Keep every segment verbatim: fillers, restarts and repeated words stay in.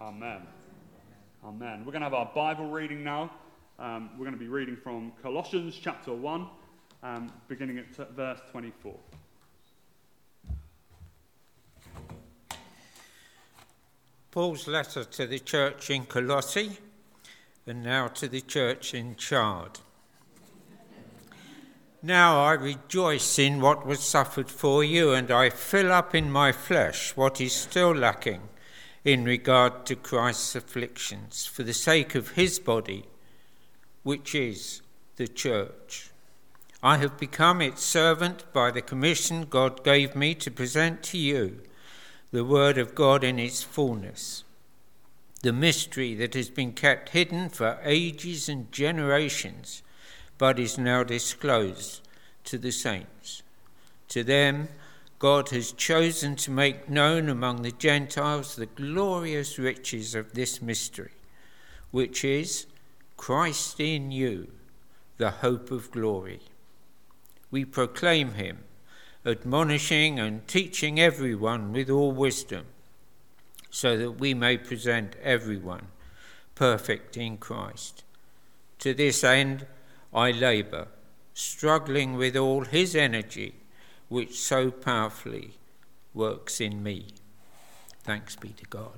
Amen. Amen. We're going to have our Bible reading now. Um, we're going to be reading from Colossians chapter one, um, beginning at t- verse twenty-four. Paul's letter to the church in Colossae, and now to the church in Chard. Now I rejoice in what was suffered for you, and I fill up in my flesh what is still lacking in regard to Christ's afflictions, for the sake of his body, which is the church. I have become its servant by the commission God gave me to present to you the word of God in its fullness, the mystery that has been kept hidden for ages and generations, but is now disclosed to the saints. To them, God has chosen to make known among the Gentiles the glorious riches of this mystery, which is Christ in you, the hope of glory. We proclaim him, admonishing and teaching everyone with all wisdom, so that we may present everyone perfect in Christ. To this end, I labour, struggling with all his energy, which so powerfully works in me. Thanks be to God.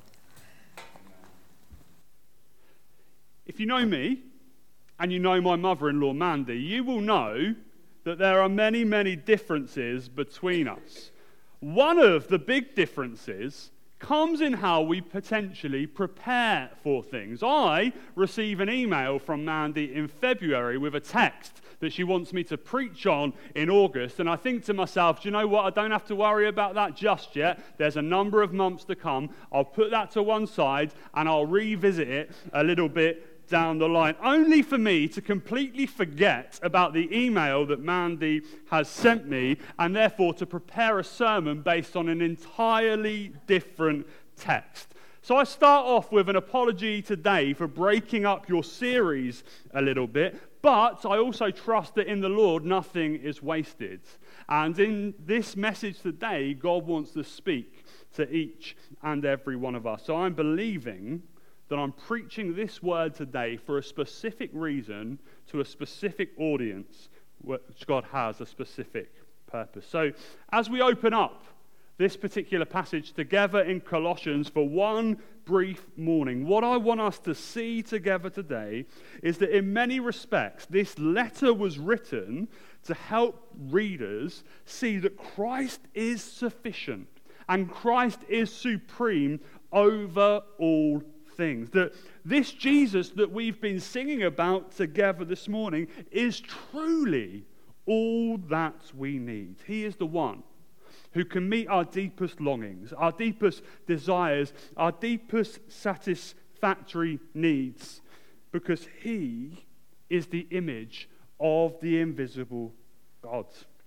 If you know me, and you know my mother-in-law Mandy, you will know that there are many, many differences between us. One of the big differences comes in how we potentially prepare for things. I receive an email from Mandy in February with a text that she wants me to preach on in August, and I think to myself, do you know what, I don't have to worry about that just yet. There's a number of months to come. I'll put that to one side and I'll revisit it a little bit down the line, only for me to completely forget about the email that Mandy has sent me, and therefore to prepare a sermon based on an entirely different text. So I start off with an apology today for breaking up your series a little bit, but I also trust that in the Lord nothing is wasted. And in this message today, God wants to speak to each and every one of us. So I'm believing that I'm preaching this word today for a specific reason to a specific audience, which God has a specific purpose. So as we open up this particular passage together in Colossians for one brief morning, what I want us to see together today is that in many respects, this letter was written to help readers see that Christ is sufficient and Christ is supreme over all things. That this Jesus that we've been singing about together this morning is truly all that we need. He is the one who can meet our deepest longings, our deepest desires, our deepest satisfactory needs, because he is the image of the invisible God,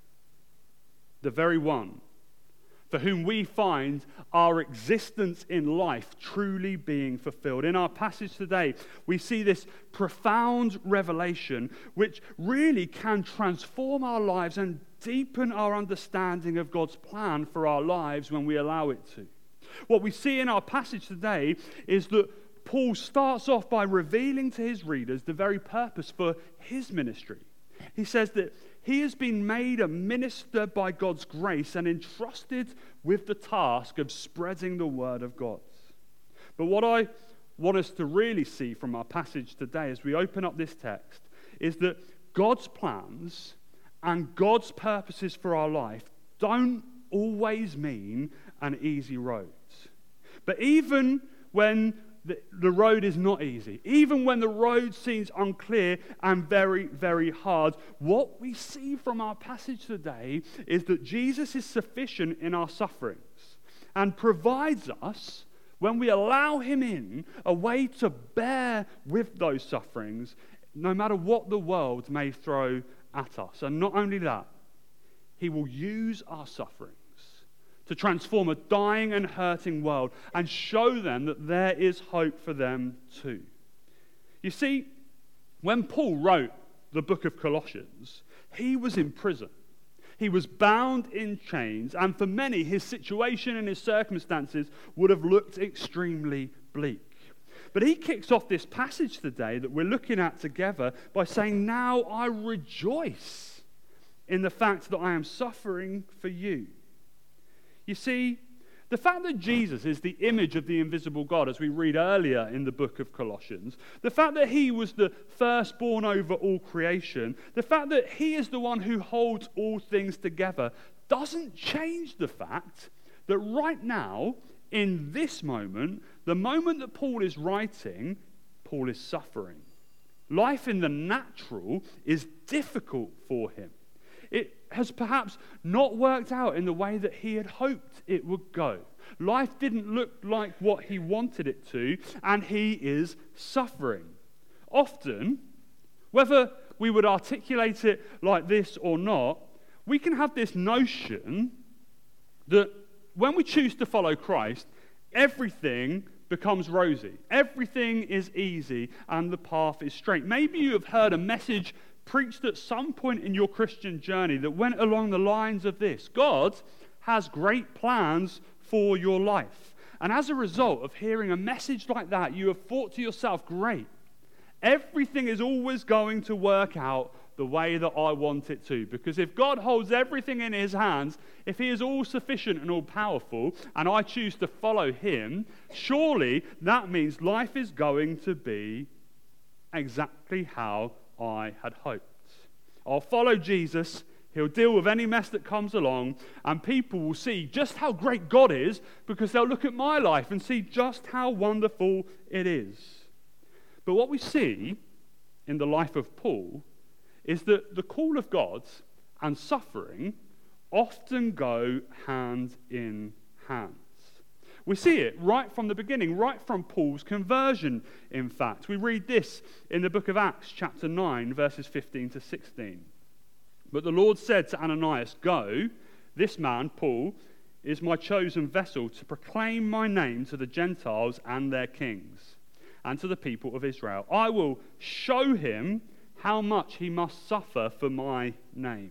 the very one for whom we find our existence in life truly being fulfilled. In our passage today, we see this profound revelation which really can transform our lives and deepen our understanding of God's plan for our lives when we allow it to. What we see in our passage today is that Paul starts off by revealing to his readers the very purpose for his ministry. He says that he has been made a minister by God's grace and entrusted with the task of spreading the word of God. But what I want us to really see from our passage today as we open up this text is that God's plans and God's purposes for our life don't always mean an easy road. But even when The, the road is not easy, even when the road seems unclear and very, very hard, what we see from our passage today is that Jesus is sufficient in our sufferings and provides us, when we allow him in, a way to bear with those sufferings, no matter what the world may throw at us. And not only that, he will use our suffering to transform a dying and hurting world and show them that there is hope for them too. You see, when Paul wrote the book of Colossians, he was in prison. He was bound in chains, and for many, his situation and his circumstances would have looked extremely bleak. But he kicks off this passage today that we're looking at together by saying, now I rejoice in the fact that I am suffering for you. You see, the fact that Jesus is the image of the invisible God, as we read earlier in the book of Colossians, the fact that he was the firstborn over all creation, the fact that he is the one who holds all things together, doesn't change the fact that right now, in this moment, the moment that Paul is writing, Paul is suffering. Life in the natural is difficult for him. It has perhaps not worked out in the way that he had hoped it would go. Life didn't look like what he wanted it to, and he is suffering. Often, whether we would articulate it like this or not, we can have this notion that when we choose to follow Christ, everything becomes rosy. Everything is easy and the path is straight. Maybe you have heard a message preached at some point in your Christian journey that went along the lines of this: God has great plans for your life. And as a result of hearing a message like that, you have thought to yourself, great, everything is always going to work out the way that I want it to. Because if God holds everything in his hands, if he is all sufficient and all powerful, and I choose to follow him, surely that means life is going to be exactly how I had hoped. I'll follow Jesus, he'll deal with any mess that comes along, and people will see just how great God is because they'll look at my life and see just how wonderful it is. But what we see in the life of Paul is that the call of God and suffering often go hand in hand. We see it right from the beginning, right from Paul's conversion, in fact. We read this in the book of Acts, chapter nine, verses fifteen to sixteen. But the Lord said to Ananias, "Go, this man, Paul, is my chosen vessel to proclaim my name to the Gentiles and their kings, and to the people of Israel. I will show him how much he must suffer for my name."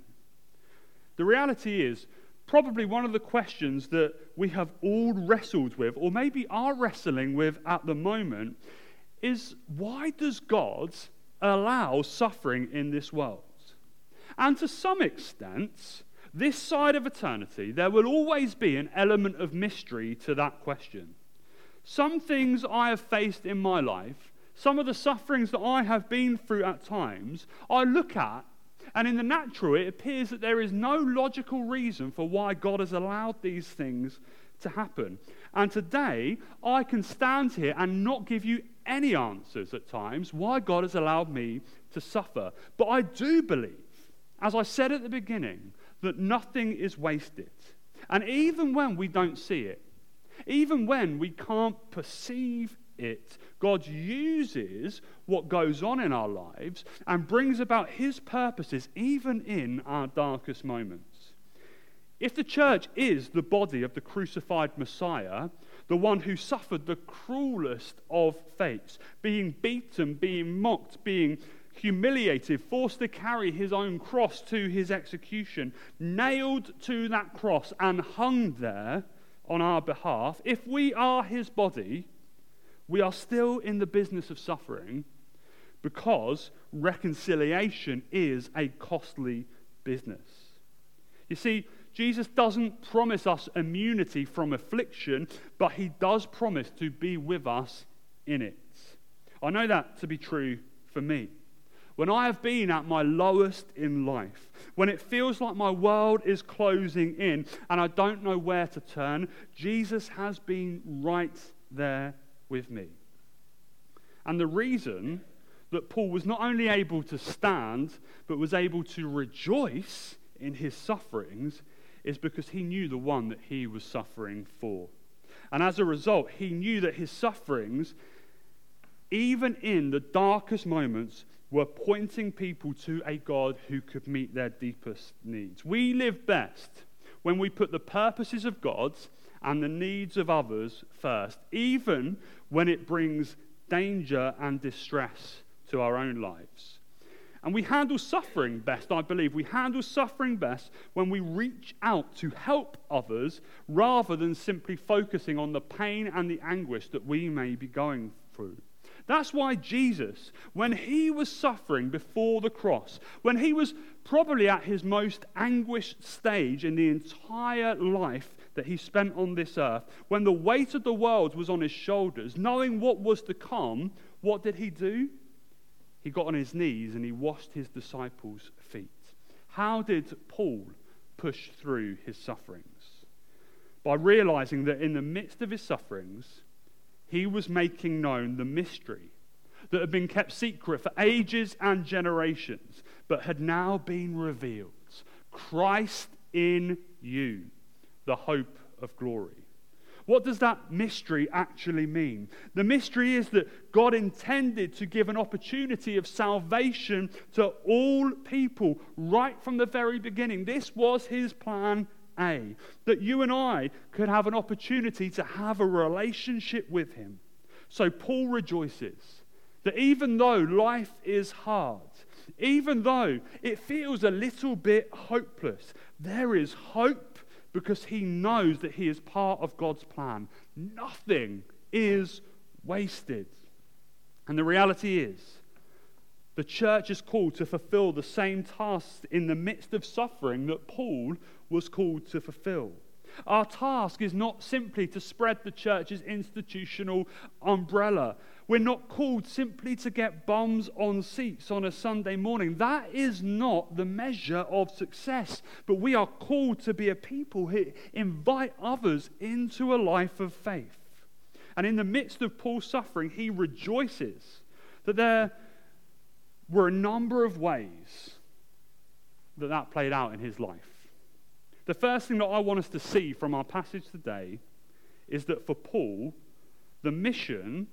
The reality is, probably one of the questions that we have all wrestled with, or maybe are wrestling with at the moment, is why does God allow suffering in this world? And to some extent, this side of eternity, there will always be an element of mystery to that question. Some things I have faced in my life, some of the sufferings that I have been through at times, I look at, and in the natural, it appears that there is no logical reason for why God has allowed these things to happen. And today, I can stand here and not give you any answers at times why God has allowed me to suffer. But I do believe, as I said at the beginning, that nothing is wasted. And even when we don't see it, even when we can't perceive it, God uses what goes on in our lives and brings about his purposes even in our darkest moments. If the church is the body of the crucified Messiah, the one who suffered the cruelest of fates, being beaten, being mocked, being humiliated, forced to carry his own cross to his execution, nailed to that cross and hung there on our behalf, if we are his body, we are still in the business of suffering because reconciliation is a costly business. You see, Jesus doesn't promise us immunity from affliction, but he does promise to be with us in it. I know that to be true for me. When I have been at my lowest in life, when it feels like my world is closing in and I don't know where to turn, Jesus has been right there with me. And the reason that Paul was not only able to stand, but was able to rejoice in his sufferings is because he knew the one that he was suffering for. And as a result, he knew that his sufferings, even in the darkest moments, were pointing people to a God who could meet their deepest needs. We live best when we put the purposes of God and the needs of others first, even when it brings danger and distress to our own lives. And we handle suffering best, I believe. We handle suffering best when we reach out to help others rather than simply focusing on the pain and the anguish that we may be going through. That's why Jesus, when he was suffering before the cross, when he was probably at his most anguished stage in the entire life that he spent on this earth, when the weight of the world was on his shoulders, knowing what was to come, what did he do? He got on his knees and he washed his disciples' feet. How did Paul push through his sufferings? By realizing that in the midst of his sufferings, he was making known the mystery that had been kept secret for ages and generations, but had now been revealed. Christ in you, the hope of glory. What does that mystery actually mean? The mystery is that God intended to give an opportunity of salvation to all people right from the very beginning. This was his plan A, that you and I could have an opportunity to have a relationship with him. So Paul rejoices that even though life is hard, even though it feels a little bit hopeless, there is hope because he knows that he is part of God's plan. Nothing is wasted. And the reality is, the church is called to fulfill the same tasks in the midst of suffering that Paul was called to fulfill. Our task is not simply to spread the church's institutional umbrella. We're not called simply to get bums on seats on a Sunday morning. That is not the measure of success. But we are called to be a people who invite others into a life of faith. And in the midst of Paul's suffering, he rejoices that there were a number of ways that that played out in his life. The first thing that I want us to see from our passage today is that for Paul, the mission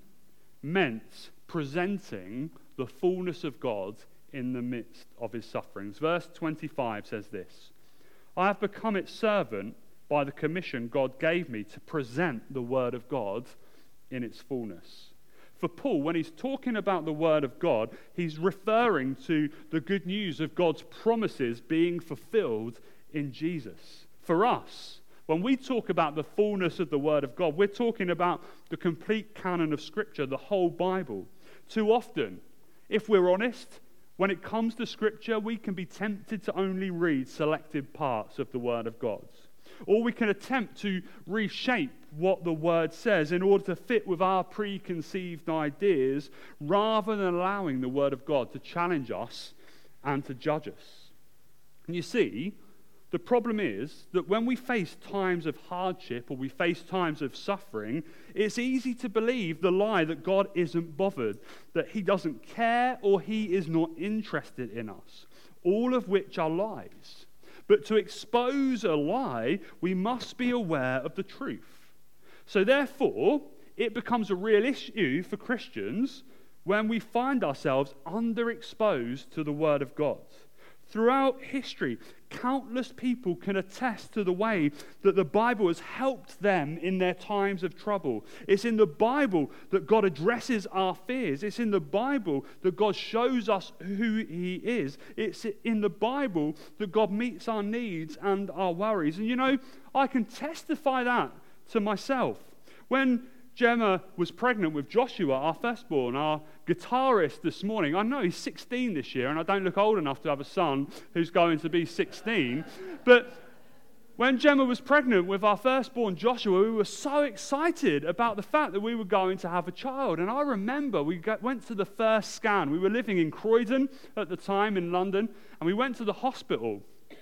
meant presenting the fullness of God in the midst of his sufferings. Verse twenty-five says this: I have become its servant by the commission God gave me to present the word of God in its fullness. For Paul, when he's talking about the word of God, he's referring to the good news of God's promises being fulfilled in Jesus. For us, when we talk about the fullness of the word of God, we're talking about the complete canon of Scripture, the whole Bible. Too often, if we're honest, when it comes to Scripture, we can be tempted to only read selected parts of the word of God. Or we can attempt to reshape what the word says in order to fit with our preconceived ideas, rather than allowing the word of God to challenge us and to judge us. And you see, the problem is that when we face times of hardship or we face times of suffering, it's easy to believe the lie that God isn't bothered, that he doesn't care or he is not interested in us, all of which are lies. But to expose a lie, we must be aware of the truth. So therefore, it becomes a real issue for Christians when we find ourselves underexposed to the Word of God. Throughout history, countless people can attest to the way that the Bible has helped them in their times of trouble. It's in the Bible that God addresses our fears. It's in the Bible that God shows us who he is. It's in the Bible that God meets our needs and our worries. And you know, I can testify that to myself. When Gemma was pregnant with Joshua, our firstborn, our guitarist this morning. I know he's sixteen this year, and I don't look old enough to have a son who's going to be sixteen. But when Gemma was pregnant with our firstborn, Joshua, we were so excited about the fact that we were going to have a child. And I remember we got, went to the first scan. We were living in Croydon at the time in London, and we went to the hospital.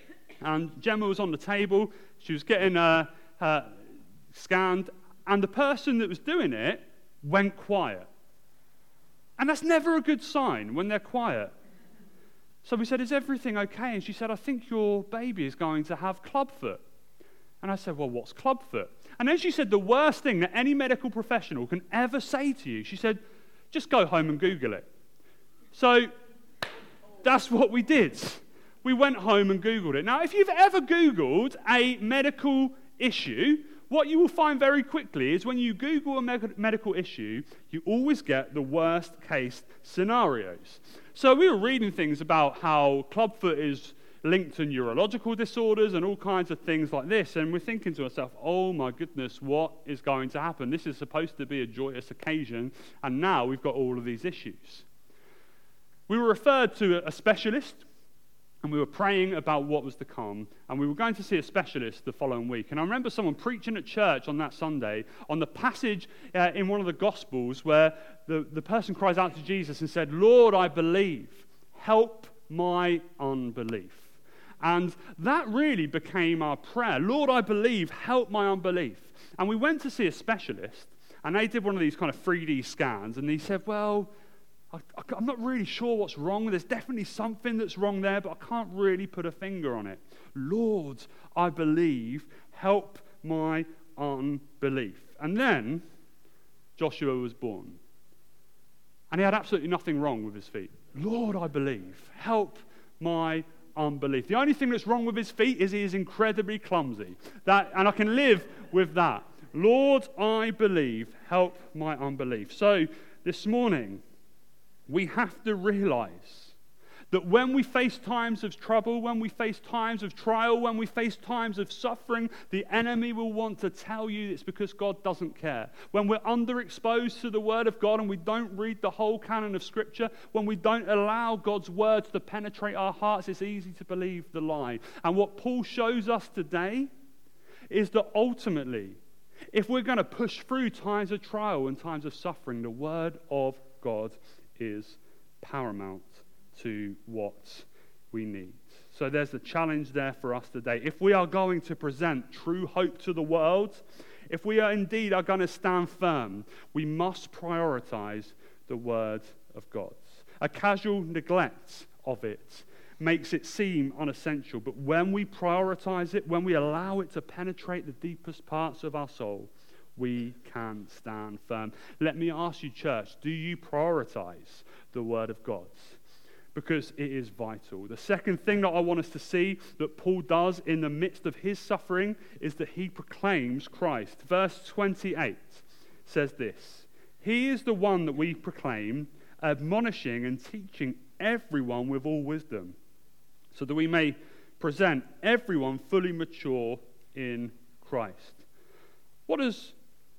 And Gemma was on the table. She was getting uh, uh, scanned. And the person that was doing it went quiet. And that's never a good sign when they're quiet. So we said, is everything okay? And she said, I think your baby is going to have clubfoot. And I said, well, what's clubfoot? And then she said the worst thing that any medical professional can ever say to you. She said, just go home and Google it. So that's what we did. We went home and Googled it. Now, if you've ever Googled a medical issue, what you will find very quickly is when you Google a med- medical issue, you always get the worst case scenarios. So we were reading things about how clubfoot is linked to neurological disorders and all kinds of things like this, and we're thinking to ourselves, oh my goodness, what is going to happen? This is supposed to be a joyous occasion, and now we've got all of these issues. We were referred to a specialist, and we were praying about what was to come, and we were going to see a specialist the following week. And I remember someone preaching at church on that Sunday on the passage uh, in one of the Gospels where the, the person cries out to Jesus and said, Lord, I believe, help my unbelief. And that really became our prayer. Lord, I believe, help my unbelief. And we went to see a specialist, and they did one of these kind of three D scans, and he said, well, I, I'm not really sure what's wrong. There's definitely something that's wrong there, but I can't really put a finger on it. Lord, I believe, help my unbelief. And then Joshua was born, and he had absolutely nothing wrong with his feet. Lord, I believe, help my unbelief. The only thing that's wrong with his feet is he is incredibly clumsy. That, and I can live with that. Lord, I believe, help my unbelief. So this morning, we have to realize that when we face times of trouble, when we face times of trial, when we face times of suffering, the enemy will want to tell you it's because God doesn't care. When we're underexposed to the Word of God and we don't read the whole canon of Scripture, when we don't allow God's words to penetrate our hearts, it's easy to believe the lie. And what Paul shows us today is that ultimately, if we're going to push through times of trial and times of suffering, the Word of God is paramount to what we need. So there's a challenge there for us today. If we are going to present true hope to the world, if we are indeed are going to stand firm, we must prioritize the Word of God. A casual neglect of it makes it seem unessential, but when we prioritize it, when we allow it to penetrate the deepest parts of our soul, we can stand firm. Let me ask you, church, do you prioritize the Word of God? Because it is vital. The second thing that I want us to see that Paul does in the midst of his suffering is that he proclaims Christ. Verse twenty-eight says this: He is the one that we proclaim, admonishing and teaching everyone with all wisdom, so that we may present everyone fully mature in Christ. What does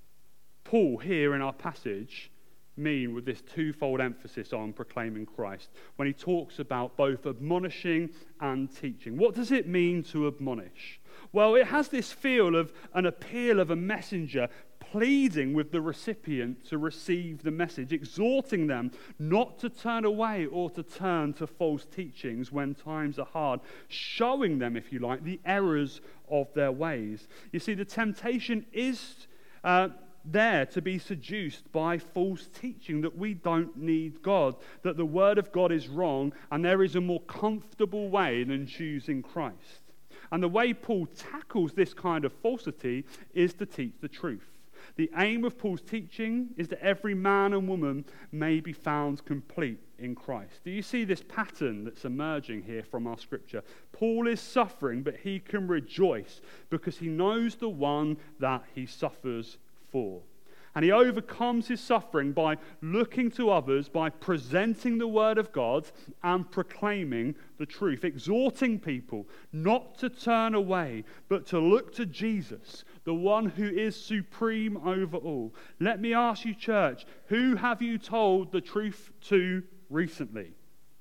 Paul here in our passage mean with this twofold emphasis on proclaiming Christ when he talks about both admonishing and teaching? What does it mean to admonish? Well, it has this feel of an appeal of a messenger pleading with the recipient to receive the message, exhorting them not to turn away or to turn to false teachings when times are hard, showing them, if you like, the errors of their ways. You see, the temptation is uh, there to be seduced by false teaching that we don't need God, that the Word of God is wrong, and there is a more comfortable way than choosing Christ. And the way Paul tackles this kind of falsity is to teach the truth. The aim of Paul's teaching is that every man and woman may be found complete in Christ. Do you see this pattern that's emerging here from our scripture? Paul is suffering, but he can rejoice because he knows the one that he suffers for. And he overcomes his suffering by looking to others, by presenting the Word of God and proclaiming the truth, exhorting people not to turn away, but to look to Jesus, the one who is supreme over all. Let me ask you, church, who have you told the truth to recently?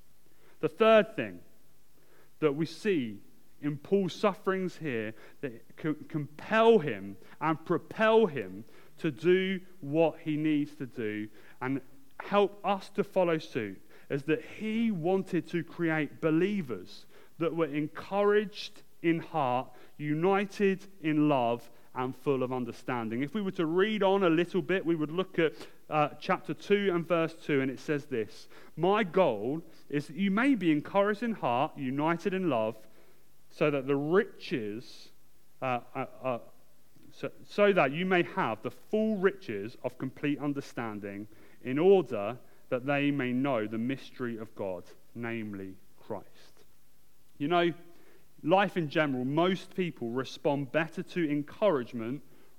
The third thing that we see in Paul's sufferings here that can compel him and propel him to do what he needs to do and help us to follow suit is that he wanted to create believers that were encouraged in heart, united in love, and full of understanding. If we were to read on a little bit, we would look at uh, chapter two and verse two, and it says this: My goal is that you may be encouraged in heart, united in love, so that the riches uh, uh, uh, So, so that you may have the full riches of complete understanding, in order that they may know the mystery of God, namely Christ. You know, life in general, most people respond better to encouragement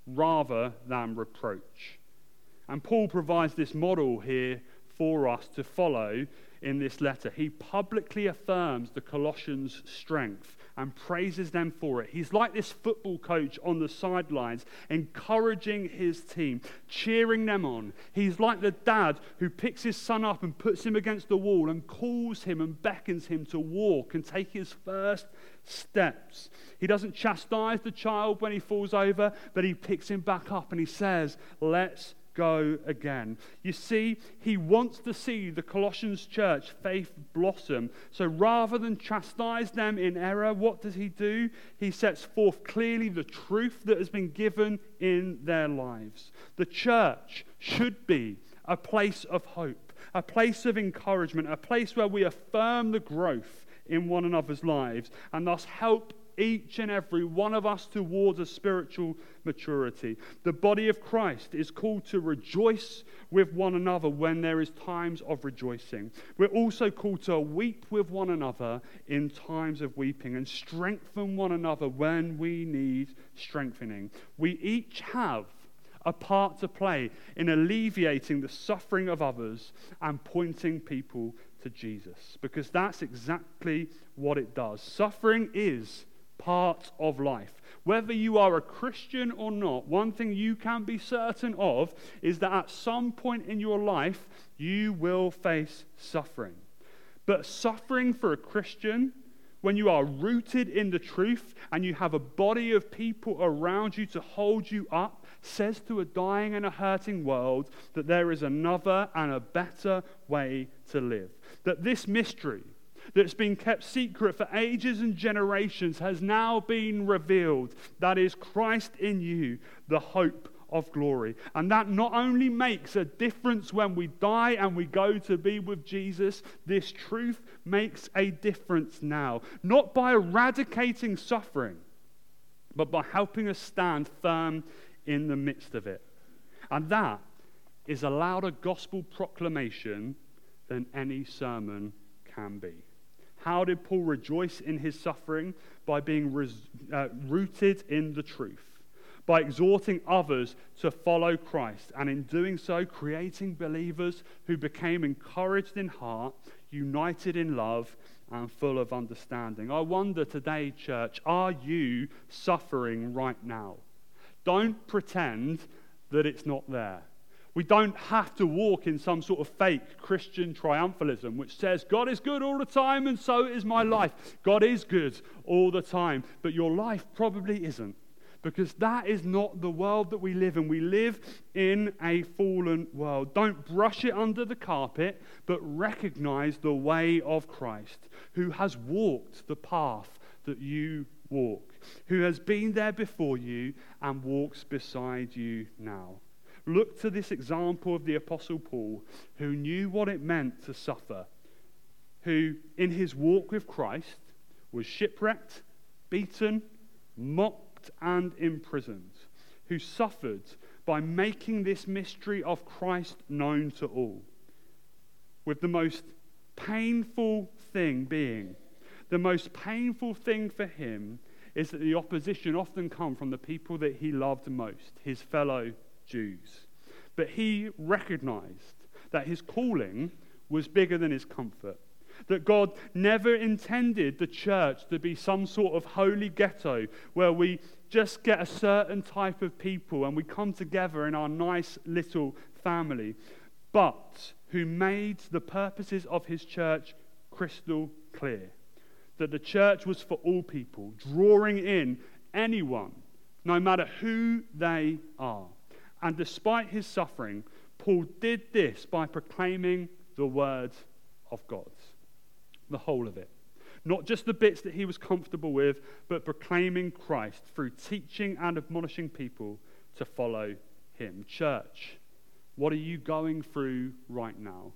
rather than reproach. And Paul provides this model here for us to follow in this letter. He publicly affirms the Colossians' strength and praises them for it. He's like this football coach on the sidelines, encouraging his team, cheering them on. He's like the dad who picks his son up and puts him against the wall and calls him and beckons him to walk and take his first steps. He doesn't chastise the child when he falls over, but he picks him back up and he says, let's go again. You see, he wants to see the Colossians church faith blossom. So rather than chastise them in error, what does he do? He sets forth clearly the truth that has been given in their lives. The church should be a place of hope, a place of encouragement, a place where we affirm the growth in one another's lives and thus help each and every one of us towards a spiritual maturity. The body of Christ is called to rejoice with one another when there is times of rejoicing. We're also called to weep with one another in times of weeping and strengthen one another when we need strengthening. We each have a part to play in alleviating the suffering of others and pointing people to Jesus, because that's exactly what it does. Suffering is part of life. Whether you are a Christian or not, one thing you can be certain of is that at some point in your life, you will face suffering. But suffering for a Christian, when you are rooted in the truth and you have a body of people around you to hold you up, says to a dying and a hurting world that there is another and a better way to live. That this mystery that's been kept secret for ages and generations has now been revealed. That is Christ in you, the hope of glory. And that not only makes a difference when we die and we go to be with Jesus, this truth makes a difference now. Not by eradicating suffering, but by helping us stand firm in the midst of it. And that is a louder gospel proclamation than any sermon can be. How did Paul rejoice in his suffering? By being res- uh, rooted in the truth, by exhorting others to follow Christ, and in doing so, creating believers who became encouraged in heart, united in love, and full of understanding. I wonder today, church, are you suffering right now? Don't pretend that it's not there. We don't have to walk in some sort of fake Christian triumphalism which says God is good all the time and so is my life. God is good all the time, but your life probably isn't, because that is not the world that we live in. We live in a fallen world. Don't brush it under the carpet, but recognize the way of Christ, who has walked the path that you walk, who has been there before you and walks beside you now. Look to this example of the Apostle Paul, who knew what it meant to suffer, who in his walk with Christ was shipwrecked, beaten, mocked, and imprisoned, who suffered by making this mystery of Christ known to all, with the most painful thing being, the most painful thing for him is that the opposition often come from the people that he loved most, his fellow Jews. But he recognized that his calling was bigger than his comfort, that God never intended the church to be some sort of holy ghetto where we just get a certain type of people and we come together in our nice little family, but who made the purposes of his church crystal clear, that the church was for all people, drawing in anyone, no matter who they are. And despite his suffering, Paul did this by proclaiming the word of God, the whole of it. Not just the bits that he was comfortable with, but proclaiming Christ through teaching and admonishing people to follow him. Church, what are you going through right now?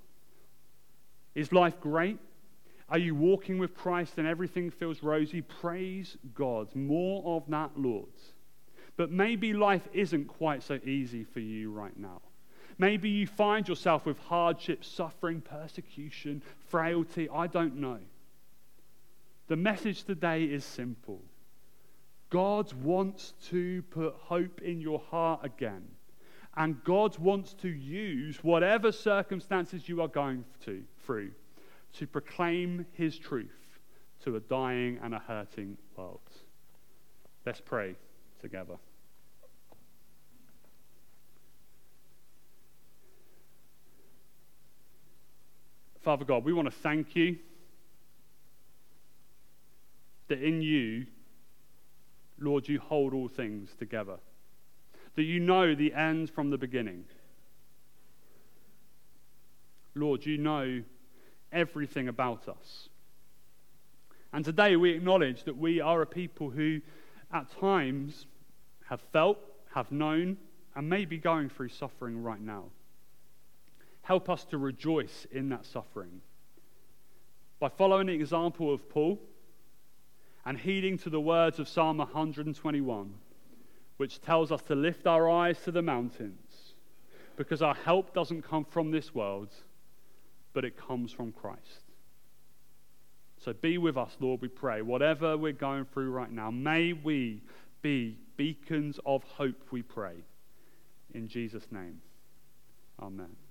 Is life great? Are you walking with Christ and everything feels rosy? Praise God. More of that, Lord. But maybe life isn't quite so easy for you right now. Maybe you find yourself with hardship, suffering, persecution, frailty. I don't know. The message today is simple. God wants to put hope in your heart again. And God wants to use whatever circumstances you are going to, through to proclaim his truth to a dying and a hurting world. Let's pray together. Father God, we want to thank you that in you, Lord, you hold all things together. That you know the end from the beginning. Lord, you know everything about us. And today we acknowledge that we are a people who at times have felt, have known, and may be going through suffering right now. Help us to rejoice in that suffering by following the example of Paul and heeding to the words of Psalm one twenty-one, which tells us to lift our eyes to the mountains, because our help doesn't come from this world, but it comes from Christ. So be with us, Lord, we pray. Whatever we're going through right now, may we be beacons of hope, we pray. In Jesus' name, amen.